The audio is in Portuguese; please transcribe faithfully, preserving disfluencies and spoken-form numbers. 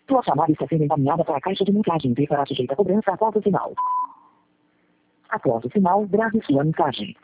Tua chamada está sendo encaminhada para a caixa de mensagem e será sujeita a cobrança após o sinal. Após o sinal, grave sua mensagem.